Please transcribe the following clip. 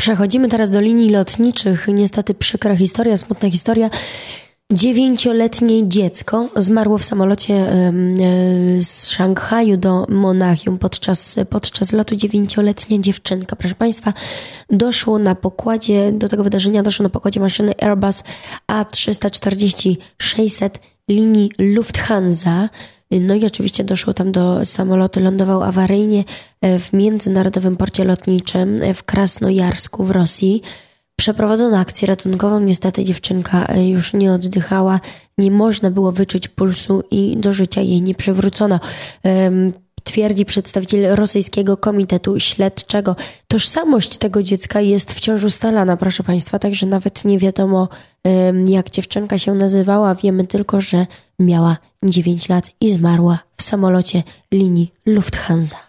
Przechodzimy teraz do linii lotniczych. Niestety przykra historia, smutna historia. 9-letnie dziecko zmarło w samolocie z Szanghaju do Monachium podczas lotu. 9-letnia dziewczynka. Proszę Państwa, do tego wydarzenia doszło na pokładzie maszyny Airbus A340-600 linii Lufthansa. No i oczywiście doszło tam samolot lądował awaryjnie w międzynarodowym porcie lotniczym w Krasnojarsku w Rosji. Przeprowadzono akcję ratunkową, niestety dziewczynka już nie oddychała, nie można było wyczuć pulsu i do życia jej nie przywrócono. Twierdzi przedstawiciel rosyjskiego komitetu śledczego. Tożsamość tego dziecka jest wciąż ustalana, proszę Państwa, także nawet nie wiadomo, jak dziewczynka się nazywała. Wiemy tylko, że miała 9 lat i zmarła w samolocie linii Lufthansa.